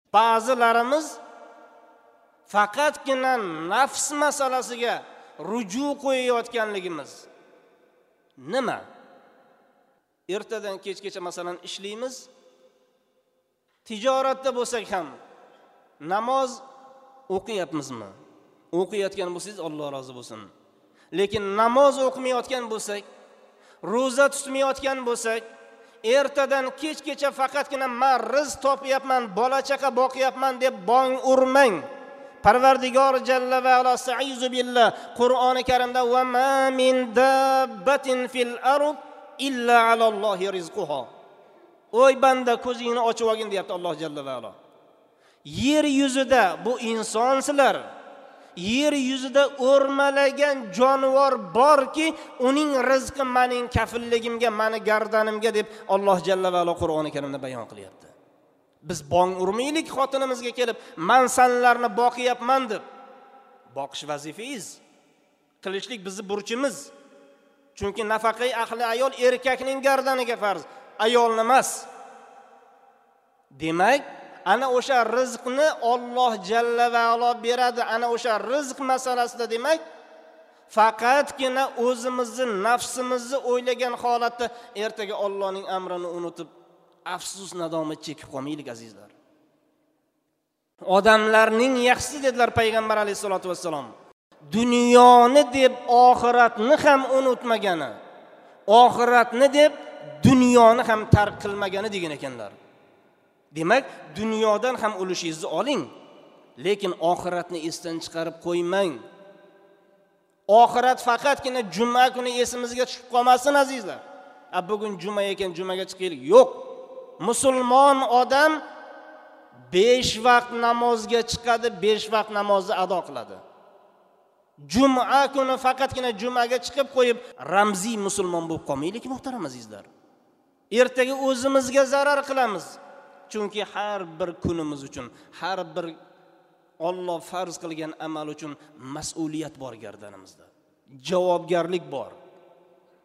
Ba'zilarimiz faqatgina nafs masalasiga ruju qo'yayotganligimiz. Nima? Ertadan kechgacha masalan ishlaymiz. Tijoratda bo'lsak ham namoz o'qiyapmizmi? O'qiyotgan bo'lsangiz Alloh rozi bo'lsin. Lekin namoz o'qimayotgan bo'lsak, roza tutmayotgan bo'lsak, ertadan kechgacha faqatgina men rizq topyapman, bola chaqa boqyapman deb bong urmang. Parvardigor jalla va ala sa'izu billah Qur'oni Karimda va ma min dabbatin fil ard illa alallohi rizquha. Oy banda ko'zingni ochib olgin deyapti Alloh jalla va ala. Yer yuzida bu insonsizlar. Yer yuzida o'rmalagan jonivor borki, uning rizqi mening kafilligimga, meni gardanimga deb Alloh jalla va ala Qur'oni Karimda bayon qilyapti. Biz bong urmaylik xotinimizga kelib, "Men sanlarni boqiyapman" deb. Boqish vazifangiz, qilishlik bizning burchimiz. Chunki nafaqai ahli ayol erkakning gardaniga farz, ayolning emas. Demak, ana o'sha rizqni Alloh jalla va ala beradi. Ana o'sha rizq masalasida demak, faqatgina o'zimizni, nafsimizni o'ylagan holatda ertaga Allohning amrini unutib, afsus nadomat chekib qolmaylik azizlar. Odamlarning yaxshisi dedilar payg'ambar alayhisolatu vassalom. Dunyoni deb oxiratni ham unutmagani, oxiratni deb dunyoni ham tark qilmagani degan ekanlar. Demak, dunyodan ham ulushingizni oling, lekin oxiratni esdan chiqarib qo'ymang. Oxirat faqatgina juma kuni esimizga tushib qolmasin azizlar. Bugun juma ekan, jumaga chiqaylik. Yo'q. Musulmon odam 5 vaqt namozga chiqadi, 5 vaqt namozni ado qiladi. Juma kuni faqatgina jumaga chiqib qo'yib, ramziy musulmon bo'lib qolmaylik muhtaram azizlar. Ertaga o'zimizga zarar qilamiz. Chunki har bir kunimiz uchun, har bir Alloh farz qilgan amal uchun mas'uliyat bor gardanimizda. Javobgarlik bor.